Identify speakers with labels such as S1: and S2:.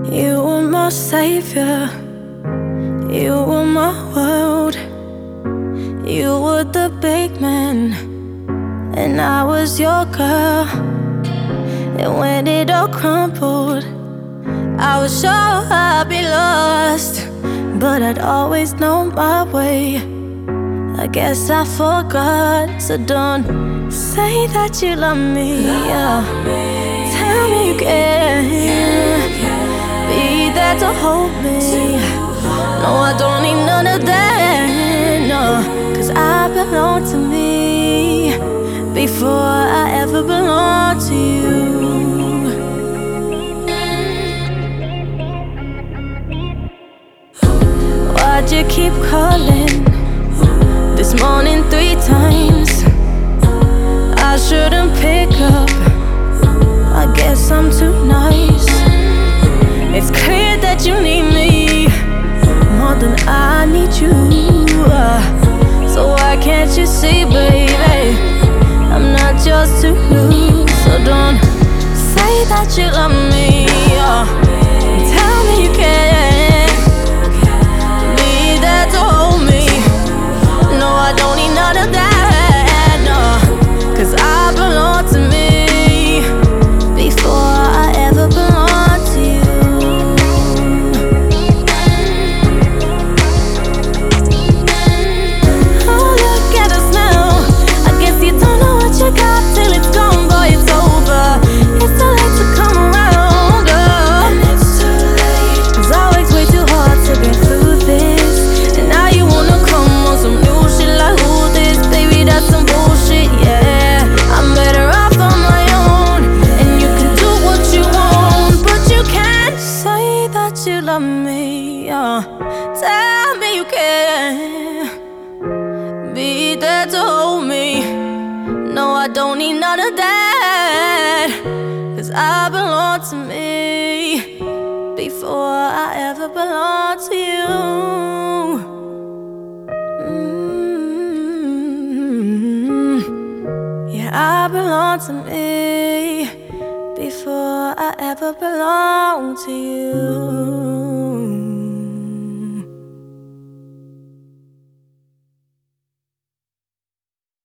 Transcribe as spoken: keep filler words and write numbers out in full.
S1: You were my savior, you were my world. You were the big man, and I was your girl. And when it all crumbled, I was sure I'd be lost, but I'd always known my way. I guess I forgot, so don't say that you love me, yeah. Tell me you care, be there to hold me. No, I don't need none of that, no, cause I belong to me before I ever belong to you. Why'd you keep calling this morning three times? I shouldn't pick up, I guess I'm too nice. It's clear that you need me more than I need you, uh, so why can't you see, baby, I'm not yours to lose. So don't say that you love me, uh, tell me you care, be there to hold me. No, I don't need none of that, no, cause I belong to me before I ever belong to you. Oh, look at us now, I guess you don't know what you got till it's gone, boy, it's over. It's too late to come around, girl, and it's too late, cause I worked way too hard to get through this, and now you wanna come on some new shit like who this, baby, that's some bullshit, yeah. I'm better off on my own, and you can do what you want, but you can't say that you love me, uh, tell me you care, be there to hold me. No, I don't need none of that, cause I belong to me before I ever belong to you. Mm-hmm. Yeah, I belong to me before I ever belong to you.